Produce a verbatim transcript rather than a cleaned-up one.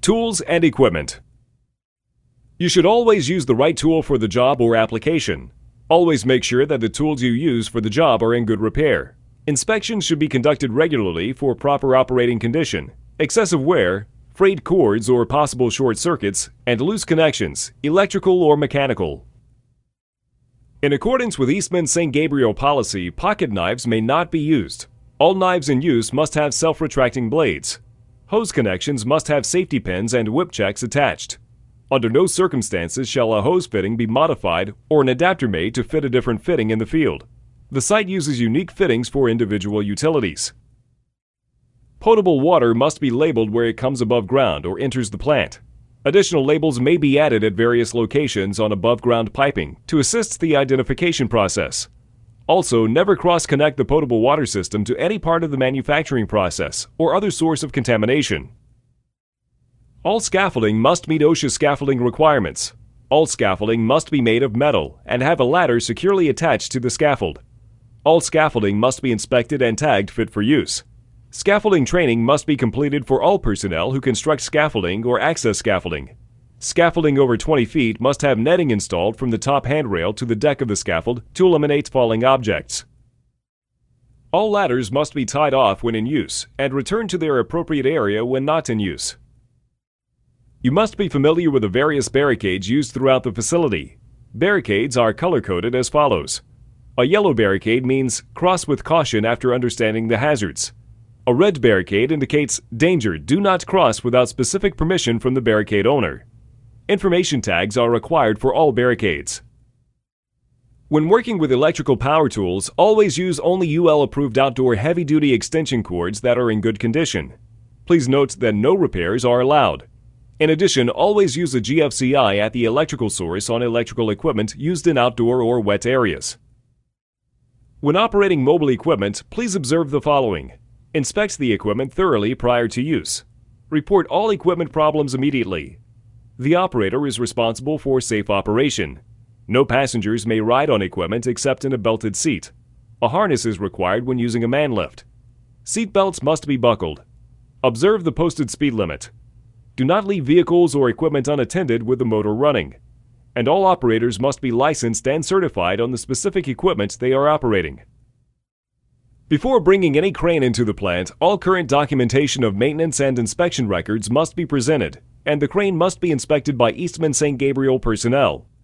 Tools and equipment. You should always use the right tool for the job or application. Always make sure that the tools you use for the job are in good repair. Inspections should be conducted regularly for proper operating condition. Excessive wear, frayed cords or possible short circuits, and loose connections, electrical or mechanical. In accordance with Eastman Saint Gabriel policy, pocket knives may not be used. All knives in use must have self-retracting blades. Hose connections must have safety pins and whip checks attached. Under no circumstances shall a hose fitting be modified or an adapter made to fit a different fitting in the field. The site uses unique fittings for individual utilities. Potable water must be labeled where it comes above ground or enters the plant. Additional labels may be added at various locations on above-ground piping to assist the identification process. Also, never cross-connect the potable water system to any part of the manufacturing process or other source of contamination. All scaffolding must meet OSHA scaffolding requirements. All scaffolding must be made of metal and have a ladder securely attached to the scaffold. All scaffolding must be inspected and tagged fit for use. Scaffolding training must be completed for all personnel who construct scaffolding or access scaffolding. Scaffolding over twenty feet must have netting installed from the top handrail to the deck of the scaffold to eliminate falling objects. All ladders must be tied off when in use and returned to their appropriate area when not in use. You must be familiar with the various barricades used throughout the facility. Barricades are color-coded as follows. A yellow barricade means cross with caution after understanding the hazards. A red barricade indicates danger, do not cross without specific permission from the barricade owner. Information tags are required for all barricades. When working with electrical power tools, always use only U L-approved outdoor heavy-duty extension cords that are in good condition. Please note that no repairs are allowed. In addition, always use a G F C I at the electrical source on electrical equipment used in outdoor or wet areas. When operating mobile equipment, please observe the following. Inspect the equipment thoroughly prior to use. Report all equipment problems immediately. The operator is responsible for safe operation. No passengers may ride on equipment except in a belted seat. A harness is required when using a man lift. Seat belts must be buckled. Observe the posted speed limit. Do not leave vehicles or equipment unattended with the motor running. And all operators must be licensed and certified on the specific equipment they are operating. Before bringing any crane into the plant, all current documentation of maintenance and inspection records must be presented, and the crane must be inspected by Eastman Saint Gabriel personnel.